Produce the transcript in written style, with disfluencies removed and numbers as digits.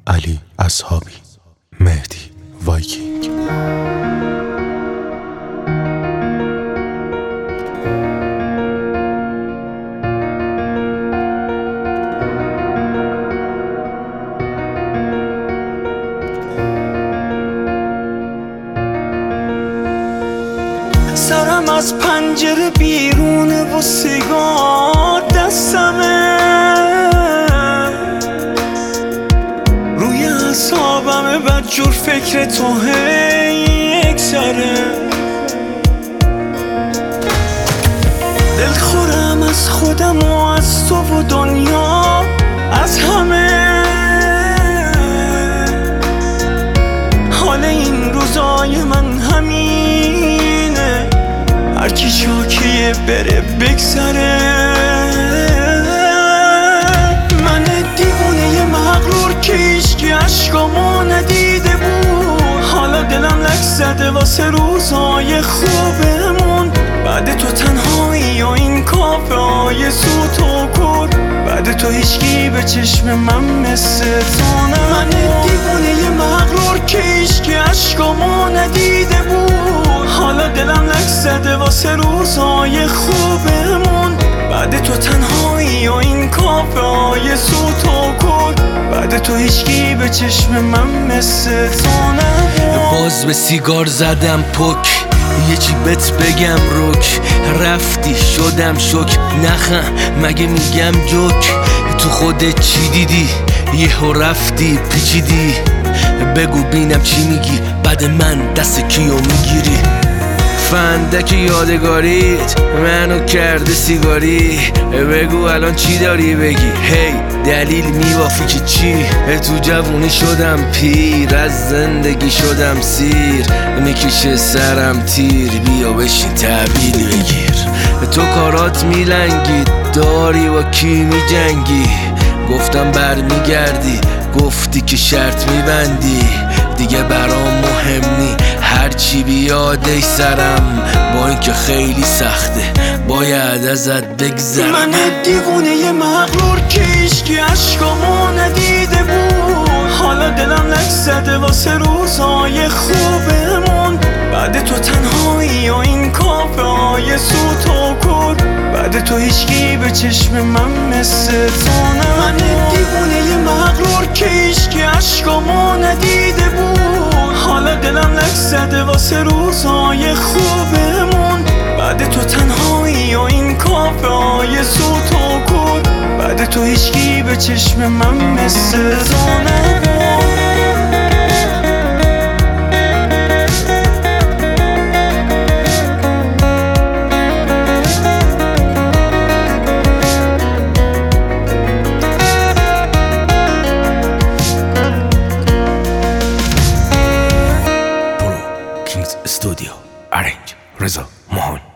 علی اصحابی، مهدی وایکینگ. سرم از پنجره بیرونه و سیگار دستمه، روی اعصابمه بدجور فکر تو هی یکسره. دلخورم از خودم و از تو و دنیا، از همه. حال این روزای من همینه، هرکی جاکیه بره بگذره. من دیوونه مغرور که هیچکی عشقامو ندیده بود، حالا دلم لک زده واسه روزای خوبمون. بعد تو تنهایی و این کافه های سوت و کور، بعد تو هیچکی به چشم من مثل تو نه. من دیوونه مغرور که هیچکی عشقامو ندیده بود، حالا دلم لک زده واسه روزای خوبمون. بعد تو تنهایی و این کافه های سوت و کور، بعد تو هیچکی به چشم من مثل تو نبود. باز به سیگار زدم پک، یه چی بهت بگم روک. رفتی شدم شک، نخم مگه میگم جوک. تو خودت چی دیدی؟ یهو رفتی پیچیدی. بگو بینم چی میگی، بعد من دست کیو میگیری؟ فندک یادگاریت منو کرده سیگاری. بگو الان چی داری بگی؟ هی دلیل میوافی که چی؟ تو جوونی شدم پیر، از زندگی شدم سیر. میکشه سرم تیر، بیا بشین تحویل بگیر. تو کارات میلنگی، داری با کی میجنگی؟ گفتم برمیگردی، گفتی که شرط میبندی. دیگه برام مهم نی، هرچی بیاد ای سرم. با اینکه خیلی سخته باید ازت بگذرم. من دیوونه مغرور که هیچکی عشقامو ندیده بود، حالا دلم لک زده واسه روزای خوبمون. بعد تو تنهایی و این کافه های سوت و کور، بعد تو هیچکی به چشم من مثل تو نه. من دیوونه مغرور که هیچکی عشقامو ندیده بود، حالا دلم لک زده واسه روزای خوبمون. بعد تو تنهایی و این کافه های سوت و کور، بعد تو هیچکی به چشم من مثل تو نبود. استودیو ارنج رضا مهان.